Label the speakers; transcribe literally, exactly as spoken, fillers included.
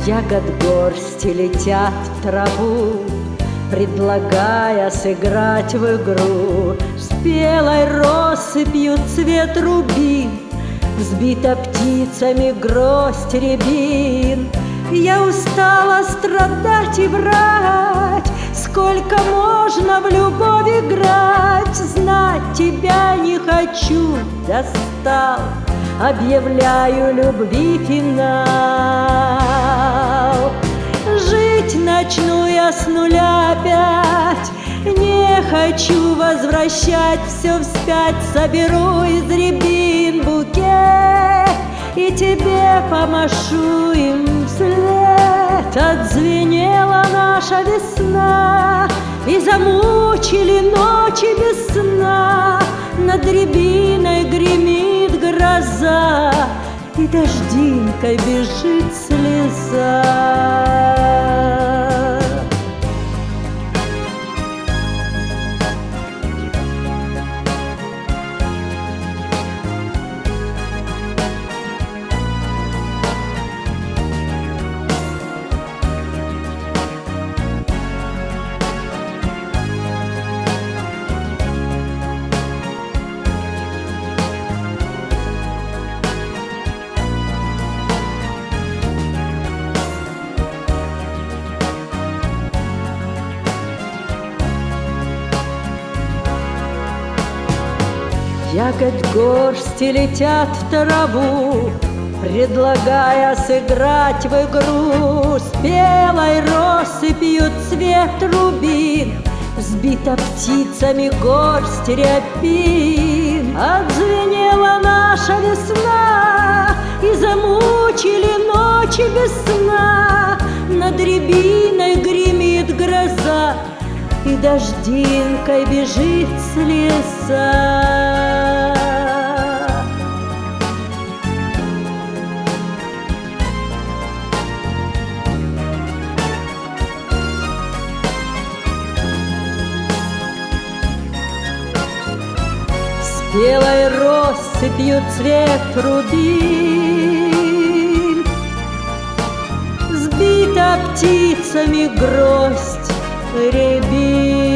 Speaker 1: Ягод горсти летят в траву, предлагая сыграть в игру. Спелой россыпью цвет рубин, взбита птицами гроздь рябин. Я устала страдать и врать, сколько можно в любовь играть. Знать тебя не хочу, достал, объявляю любви финал. Жить начну я с нуля опять, не хочу возвращать все вспять. Соберу из рябин букет и тебе помашу им вслед. Отзвенела наша весна, и замучили ночи без сна. Над рябиной гремит гроза, и дождинкой бежит слеза. Ягод горсти летят в траву, предлагая сыграть в игру. Спелой россыпью цвет рубин, взбита птицами горсть рябин. Отзвенела наша весна, и замучили ночи без сна. Над рябиной гремит гроза, и дождинкой бежит слеза. Спелой россыпью цвет рубин, взбита птицами гроздь рябин.